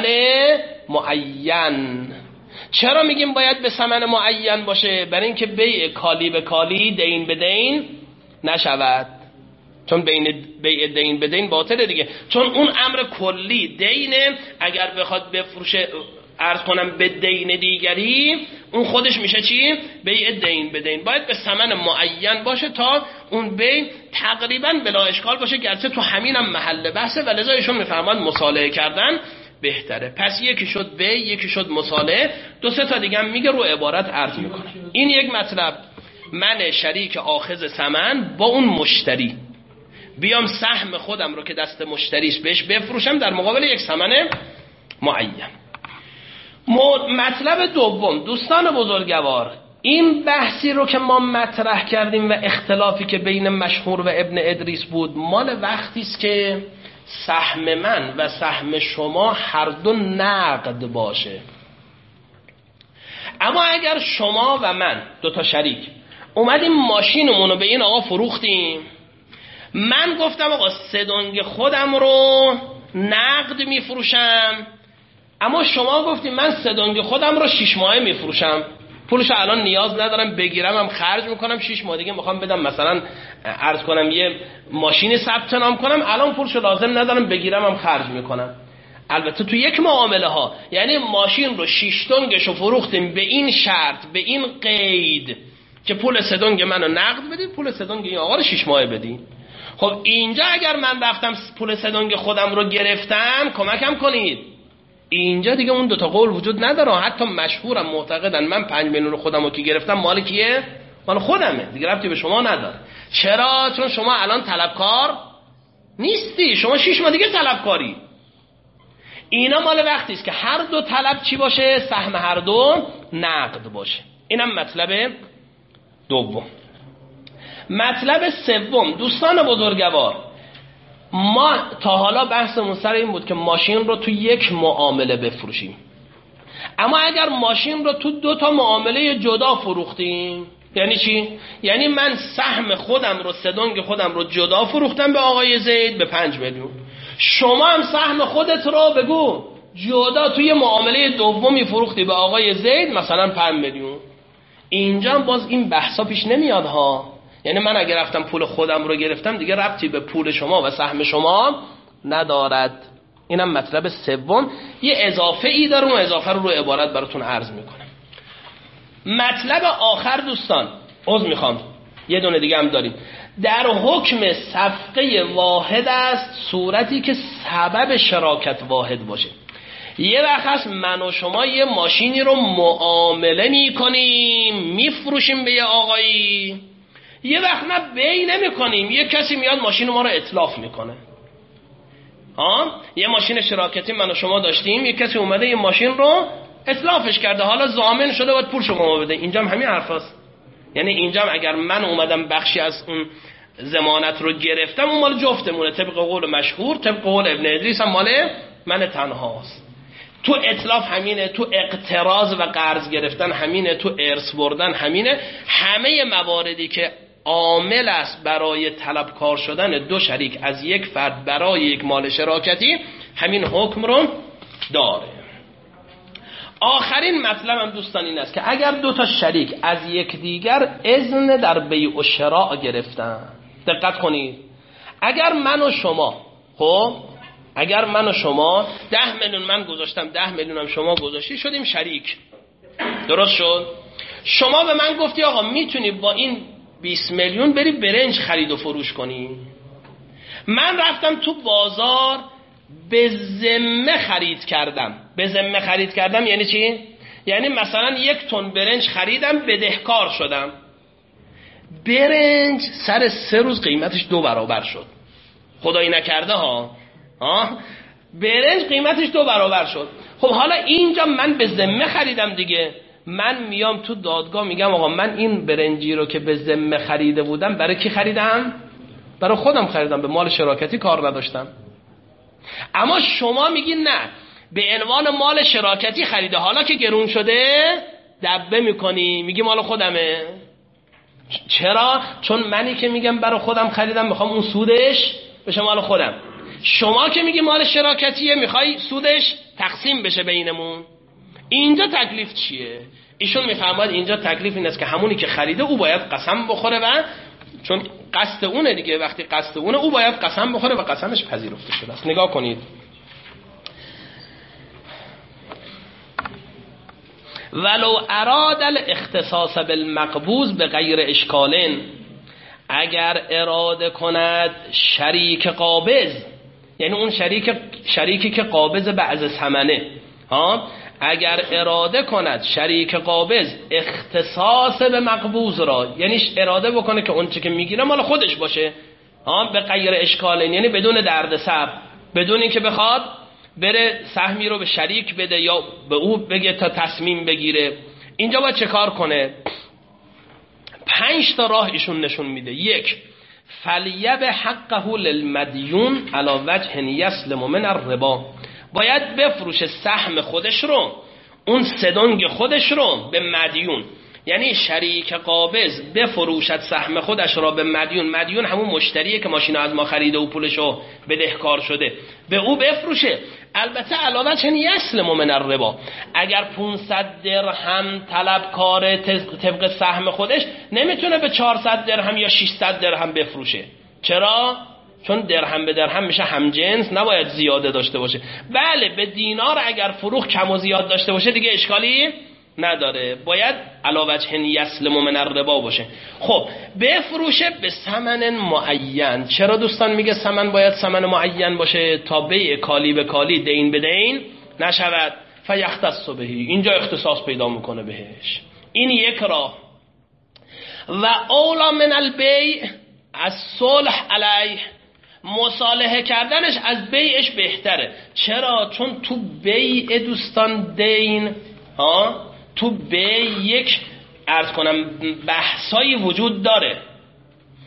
S3: معین. چرا میگیم باید به ثمن معین باشه؟ برای اینکه بیع کالی به کالی، دین به دین نشود، چون بین بیع دین به دین باطله دیگه، چون اون امر کلی دینه، اگر بخواد بفروشه عرض کنم به دین دیگری، اون خودش میشه چی؟ بیع دین به دین. باید به ثمن معین باشه تا اون بیع تقریبا بلا اشکال باشه، گرچه تو همینم محل بحثه، ولذا ایشون میفرمان مصالحه کردن بهتره. پس یکی شد بیع، یکی شد مصالحه، دو سه تا دیگه هم میگه رو عبارت عرض میکنه. این یک مطلب، من شریک آخذ ثمن با اون مشتری بیام سهم خودم رو که دست مشتریش بهش بفروشم در مقابل یک ثمن معین. مطلب دوم دوستان بزرگوار، این بحثی رو که ما مطرح کردیم و اختلافی که بین مشهور و ابن ادریس بود، مال وقتی است که سهم من و سهم شما هر دو نقد باشه. اما اگر شما و من دو تا شریک اومدیم ماشینمون رو به این آقا فروختیم، من گفتم آقا سدنگ خودم رو نقد میفروشم، اما شما گفتیم من سدنگ خودم رو شش ماهه میفروشم، پولشو الان نیاز ندارم بگیرم، هم خرج میکنم، شش ماه دیگه میخوام بدم مثلا عرض کنم یه ماشینی ثبت نام کنم، الان پولشو لازم ندارم بگیرم، هم خرج میکنم. البته تو یک معامله ها، یعنی ماشین رو شش دنگشو فروختیم به این شرط، به این قید که پول سدنگ منو نقد بدید، پول سدنگ این آقا رو شش ماه بدید. خب اینجا اگر من رفتم پول سدنگ خودم رو گرفتم، کمکم کنید. اینجا دیگه اون دوتا قول وجود نداره. حتی مشهورم معتقدن من پنج میلیون خودم رو که گرفتم مال کیه؟ مال خودمه دیگه، ربطی به شما نداره. چرا؟ چون شما الان طلبکار نیستی، شما شش ماه دیگه طلبکاری. اینا مال وقتی است که هر دو طلب چی باشه؟ سهم هر دو نقد باشه. اینم مطلب دوم. مطلب سوم دوستان بزرگوار، ما تا حالا بحثمون سر این بود که ماشین رو تو یک معامله بفروشیم. اما اگر ماشین رو تو دو تا معامله جدا فروختیم، یعنی چی؟ یعنی من سهم خودم رو، سدنگ خودم رو جدا فروختم به آقای زید به پنج میلیون، شما هم سهم خودت رو بگو جدا توی معامله دومی فروختی به آقای زید مثلا پنج میلیون. اینجا هم باز این بحثا پیش نمیاد ها. یعنی من اگر رفتم پول خودم رو گرفتم دیگه ربطی به پول شما و سهم شما ندارد. اینم مطلب سوم، یه اضافه ای داره، اون اضافه رو رو عبارت براتون عرض میکنم. مطلب آخر دوستان، عذر میخوام یه دونه دیگه هم داریم، در حکم صفقه واحد است صورتی که سبب شراکت واحد باشه. یه وقت هست من و شما یه ماشینی رو معامله میکنیم میفروشیم به یه آقایی، یه وقت نه بی نمی کنیم، یه کسی میاد ماشین ما رو اتلاف میکنه. ها یه ماشین شراکتی من و شما داشتیم، یه کسی اومده یه ماشین رو اتلافش کرده، حالا ضامن شده باید پول شما بده. اینجا هم همین حرف هست. یعنی اینجا هم اگر من اومدم بخشی از اون ضمانت رو گرفتم، اون مال جفتمونه، طبق قول مشهور، طبق قول ابن ادریس هم مال من تنهاست. تو اتلاف همینه، تو اقتراض و قرض گرفتن همینه، تو ارث بردن همینه. همه مواردی که عامل است برای طلبکار شدن دو شریک از یک فرد برای یک مال شراکتی، همین حکم رو داره. آخرین مطلب هم دوستان این است که اگر دو تا شریک از یک دیگر اذن در بیع و شراء گرفتن، دقت کنید، اگر من و شما، خب اگر من و شما ده میلیون من گذاشتم، ده میلیون هم شما گذاشتی، شدیم شریک، درست شد؟ شما به من گفتی آقا میتونی با این بیست میلیون بری برنج خرید و فروش کنی. من رفتم تو بازار به ذمه خرید کردم. به ذمه خرید کردم یعنی چی؟ یعنی مثلا یک تن برنج خریدم، بدهکار شدم. برنج سر سه روز قیمتش دو برابر شد. خدایی نکرده ها. آه؟ برنج قیمتش دو برابر شد. خب حالا اینجا من به ذمه خریدم دیگه. من میام تو دادگاه میگم آقا من این برنجی رو که به ذمه خریده بودم برای کی خریدم؟ برای خودم خریدم، به مال شراکتی کار نداشتم. اما شما میگی نه، به عنوان مال شراکتی خریده، حالا که گرون شده دبه میکنی، میگی مال خودمه. چرا؟ چون منی که میگم برای خودم خریدم میخوام اون سودش بشه مال خودم. شما که میگی مال شراکتیه میخوای سودش تقسیم بشه بینمون. اینجا تکلیف چیه؟ ایشون میفهمد اینجا تکلیف این است که همونی که خریده او باید قسم بخوره، و چون قصد اونه دیگه، وقتی قصد اونه او باید قسم بخوره و قسمش پذیرفته شده است. نگاه کنید، ولو اراد الاختصاص بالمقبوض به غیر اشکالن، اگر اراده کند شریک قابض، یعنی اون شریک شریکی که قابض بعض ثمنه، ها اگر اراده کند شریک قابض اختصاص به مقبوض را، یعنی اراده بکنه که اون چه که میگیره مال خودش باشه، ها به غیر اشکالن، یعنی بدون دردسر، بدون اینکه بخواد بره سهمی رو به شریک بده یا به او بگه تا تصمیم بگیره، اینجا باید چه کار کنه؟ پنج تا راه ایشون نشون میده. یک، فلیب حقه للمدیون علی وجه یسلم من الربا، باید بفروشه سهم خودش رو، اون سدنگ خودش رو به مدیون، یعنی شریک قابض بفروشد سهم خودش را به مدیون. مدیون همون مشتریه که ماشین از ما خریده و پولشو بدهکار شده، به او بفروشه. البته علاوه چنین یسلم من الربا، اگر پانصد درهم طلبکار طبق سهم خودش نمیتونه به چهارصد درهم یا ششصد درهم بفروشه. چرا؟ چون درهم به درهم میشه هم جنس، نباید زیاده داشته باشه. بله به دینار اگر فروخ کم و زیاد داشته باشه دیگه اشکالی نداره، باید علاوه چن یسلم من الربا باشه. خب بفروشه به ثمن معین. چرا دوستان میگه ثمن باید ثمن معین باشه؟ تا بیع کالی به کالی، دین به دین نشود. فیختص بهی، اینجا اختصاص پیدا میکنه بهش. این یک راه. و اولا من البیع از صلح علیه، مصالحه کردنش از بیعش بهتره. چرا؟ چون تو بیع دوستان دین، ها تو بیع یک عرض کنم بحثایی وجود داره.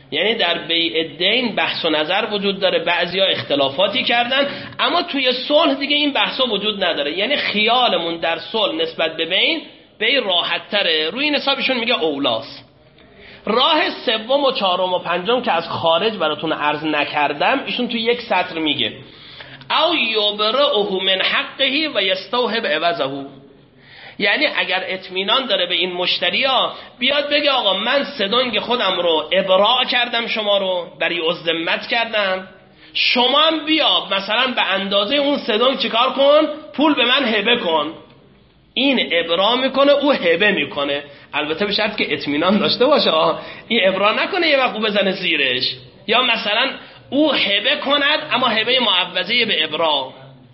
S3: یعنی در بیع دین بحث و نظر وجود داره، بعضیا اختلافاتی کردن، اما توی صلح دیگه این بحثا وجود نداره. یعنی خیالمون در صلح نسبت به بین بیع راحت تره، روی این حسابشون میگه اولاست. راه سوم و چهارم و پنجم که از خارج براتون عرض نکردم، ایشون توی یک سطر میگه او یبرئه من حقه و یستوهب عوضه. یعنی اگر اطمینان داره به این مشتریا، بیاد بگه آقا من سدنگ خودم رو ابراء کردم، شما رو بری الذمت کردم، شما هم بیا مثلا به اندازه اون سدنگ چیکار کن، پول به من هبه کن. این ابراء میکنه، او هبه میکنه، البته به شرط که اطمینان داشته باشه. آه این ابراء نکنه یه وقت بزنه زیرش، یا مثلا او هبه کند اما هبه معوضه به ابراء.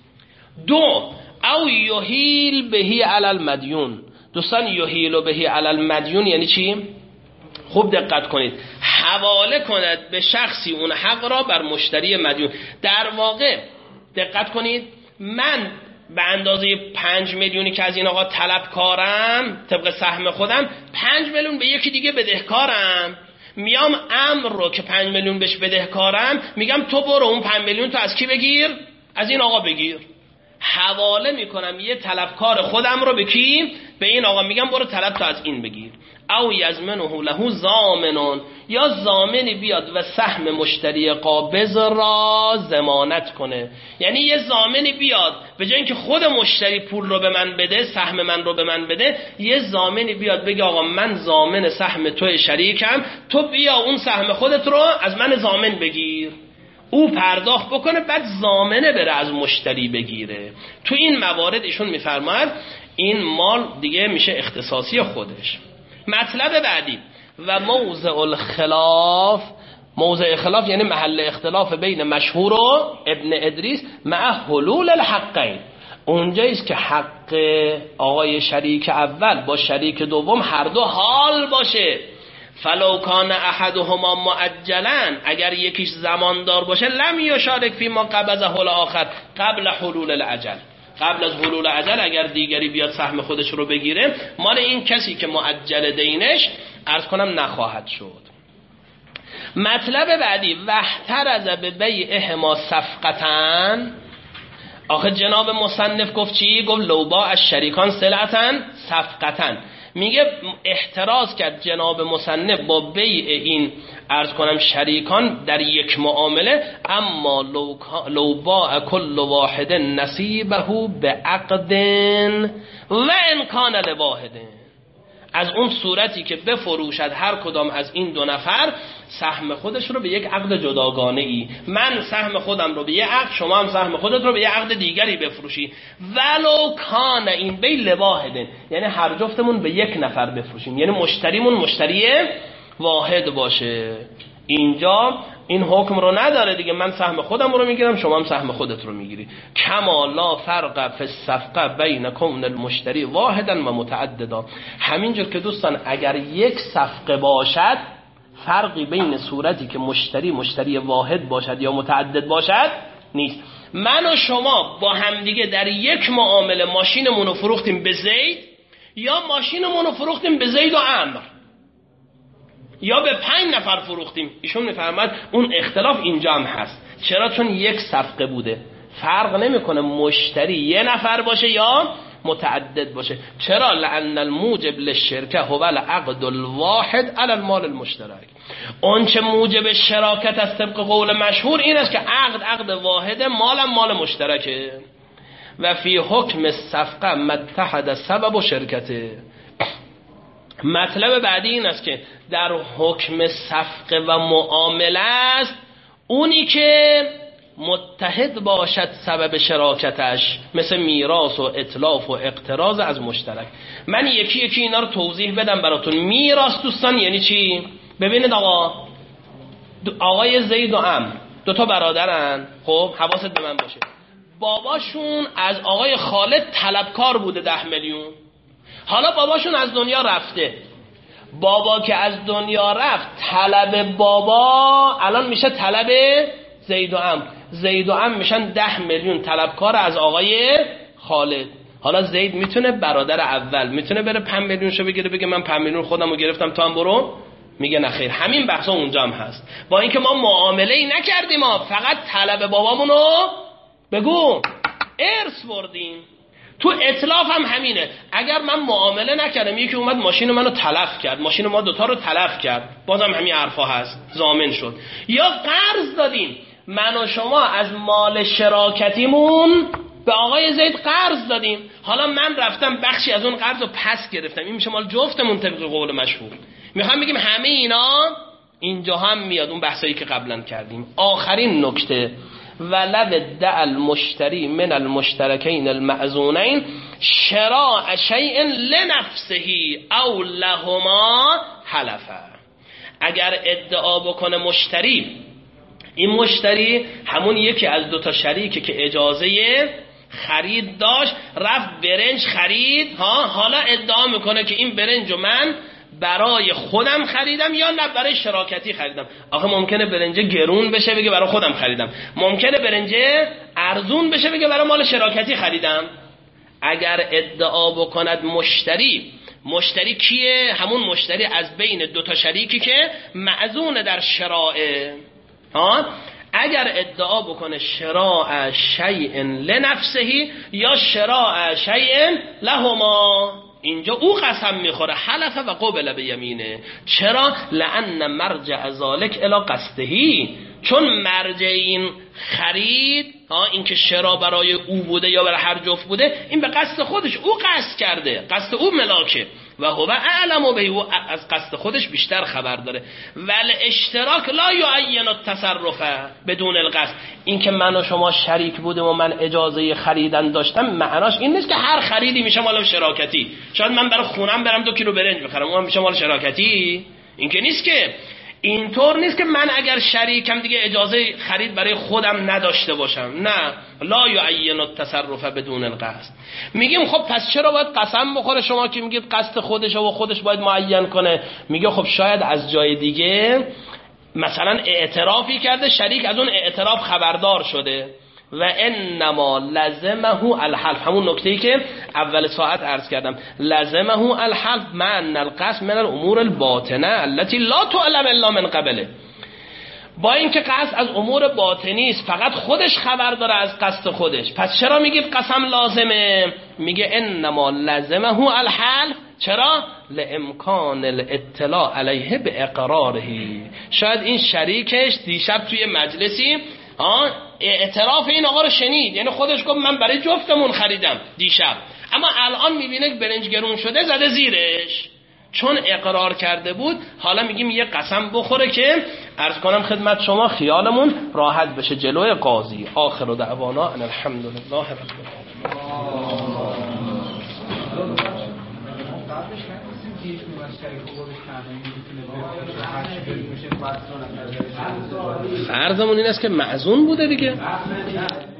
S3: دو او یحیل بهی علی المدیون. دوستان یحیل بهی علی المدیون یعنی چی؟ خوب دقت کنید. حواله کند به شخصی اون حق را بر مشتری مدیون. در واقع دقت کنید، من به اندازه پنج میلیونی که از این آقا طلبکارم طبق سهم خودم، پنج میلیون به یکی دیگه بدهکارم، میام امر رو که پنج میلیون بهش بدهکارم میگم تو برو اون پنج میلیون تو از کی بگیر؟ از این آقا بگیر. حواله میکنم یه طلبکار خودم رو به کی؟ به این آقا میگم برو طلب تو از این بگیر. او یضمنه له ضامن، یا ضامنی بیاد و سهم مشتری قابض را ضمانت کنه. یعنی یه ضامنی بیاد به جای اینکه خود مشتری پول رو به من بده، سهم من رو به من بده، یه ضامنی بیاد بگه آقا من ضامن سهم توی شریکم، تو بیا اون سهم خودت رو از من ضامن بگیر، او پرداخت بکنه، بعد ضامنه بره از مشتری بگیره. تو این موارد ایشون میفرماید این مال دیگه میشه اختصاصی خودش. مطلب بعدی و موضع الخلاف. موضع خلاف یعنی محل اختلاف بین مشهور و ابن ادریس مع حلول الحقین. اونجاییست که حق آقای شریک اول با شریک دوم هر دو حال باشه. فلو کان احدهما معجلا، اگر یکیش زماندار باشه، لم یشارک فی ما قبضه الاخر قبل حلول الاجل. قبل از حلول اجل اگر دیگری بیاد سهم خودش رو بگیره، مال این کسی که معجل دینش عرض کنم نخواهد شد. مطلب بعدی واحترز ببیعهما صفقتن. آخه جناب مصنف گفت چی؟ گفت لو باع الشریکان سلعتن صفقتن. میگه احتراز کرد جناب مصنف با بیع این عرض کنم شریکان در یک معامله، اما لو باع کل واحد نصیبه به عقد و امکان لواحد. از اون صورتی که بفروشد هر کدام از این دو نفر سهم خودش رو به یک عقد جداگانه ای، من سهم خودم رو به یک عقد، شما هم سهم خودت رو به یک عقد دیگری بفروشی. ولو کان این بی لواحد، یعنی هر جفتمون به یک نفر بفروشیم، یعنی مشتریمون مشتری واحد باشه. اینجا این حکم رو نداره دیگه، من سهم خودم رو میگیرم، شما هم سهم خودت رو میگیری. کما لا فرق فی الصفقه بین کون المشتری واحدا و متعددا. همینجور که دوستان اگر یک صفقه باشد، فرقی بین صورتی که مشتری مشتری واحد باشد یا متعدد باشد نیست. من و شما با همدیگه در یک معامله ماشینمون رو فروختیم به زید، یا ماشینمون رو فروختیم به زید و عمرو، یا به پنج نفر فروختیم. ایشون میفرماید اون اختلاف اینجا هم هست. چرا؟ چون یک صفقه بوده، فرق نمیکنه مشتری یه نفر باشه یا متعدد باشه. چرا؟ لأن الموجب للشرکه هو العقد الواحد علی المال المشترک. اون چه موجب شراکت از طبق قول مشهور این است که عقد عقد واحد، مالم مال مشترکه. و فی حکم الصفقه متحد سبب و شرکته. مطلب بعدی این است که در حکم صفقه و معامله است اونی که متحد باشد سبب شراکتش، مثل میراث و اتلاف و اقتراض از مشترک. من یکی یکی اینا رو توضیح بدم براتون. میراث دوستان یعنی چی؟ ببینید آقا، آقای زید و عمرو دو تا برادرن، خب حواست به من باشه. باباشون از آقای خالد طلبکار بوده ده میلیون. حالا باباشون از دنیا رفته. بابا که از دنیا رفت، طلب بابا الان میشه طلب زید و عمرو. زید و عمرو میشن ده میلیون طلبکار از آقای خالد. حالا زید میتونه برادر اول میتونه بره پنج میلیونشو بگیره، بگه من پنج میلیون خودم رو گرفتم تو هم برو؟ میگه نه خیر. همین بحثا اونجا هم هست، با اینکه ما معامله‌ای نکردیم، ما فقط طلب بابامونو بگو ارث بردیم. تو اتلاف هم همینه. اگر من معامله نکردم، یکی اومد ماشین منو تلف کرد، ماشین ما دوتا رو تلف کرد، بازم همین حرفا هست، ضامن شد. یا قرض دادیم، من و شما از مال شراکتیمون به آقای زید قرض دادیم، حالا من رفتم بخشی از اون قرض رو پس گرفتم، این میشه مال جفتمون طبق قول مشهور. میخوام بگیم همه اینا اینجا هم میاد اون بحثایی که قبلا کردیم. آخرین نکته، ولو ادعى المشتری من المشترکین المأذونین شراء شیء لنفسه او لهما حلفا. اگر ادعا بکنه مشتری، این مشتری همون یکی از دوتا شریکه که اجازه خرید داشت، رفت برنج خرید، ها حالا ادعا میکنه که این برنجو من برای خودم خریدم یا نه برای شراکتی خریدم. آخه ممکنه برنج گرون بشه بگه برای خودم خریدم، ممکنه برنج ارزون بشه بگه برای مال شراکتی خریدم. اگر ادعا بکند مشتری، مشتری کیه؟ همون مشتری از بین دوتا شریکی که معزون در شراء. ها اگر ادعا بکنه شراء شیء لنفسه یا شراء شیء لهما، اینجا او قسم میخوره، حلف و قبل بیمینه. چرا؟ لأن مرجع ذالک الی قصدهی، چون مرجع این خرید، ها این که شرا برای او بوده یا برای هر جفت بوده، این به قصد خودش، او قصد کرده، قصد او ملاکه و هو اعلم به، او از قصد خودش بیشتر خبر داره. ول اشتراک لا یعین التصرف بدون القصد، این که من و شما شریک بودیم و من اجازه خریدن داشتم، معناش این نیست که هر خریدی میشه مال شراکتی. شاید من برای خونم برم دو کیلو برنج بخرم، اون میشه مال شراکتی. این که نیست که، اینطور نیست که من اگر شریکم دیگه اجازه خرید برای خودم نداشته باشم. نه، لا یعین التصرف بدون القصد. میگیم خب پس چرا باید قسم بخوره؟ شما که میگید قصد خودشه و خودش باید معین کنه. میگه خب شاید از جای دیگه مثلا اعترافی کرده، شریک از اون اعتراف خبردار شده و انما لزمه الحلف، همون نکته‌ای که اول ساعت عرض کردم، لزمه الحلف مع ان القصد من الامور الباطنه التي لا تعلم الا من قبله. با اینکه قصد از امور باطنی است، فقط خودش خبر داره از قصد خودش، پس چرا میگید قسم لازمه؟ میگه انما لزمه الحلف. چرا؟ لامکان الاطلاع علیه به اقراره. شاید این شریکش دیشب توی مجلسی آه اعتراف این آقا رو شنید، یعنی خودش گفت من برای جفتمون خریدم دیشب، اما الان میبینه که برنج گرون شده، زده زیرش، چون اقرار کرده بود. حالا میگیم یه قسم بخوره که عرض کنم خدمت شما خیالمون راحت بشه جلوی قاضی. آخر دعوانا ان الحمد لله رب العالمین. فرضمون این است که معزون بوده دیگه.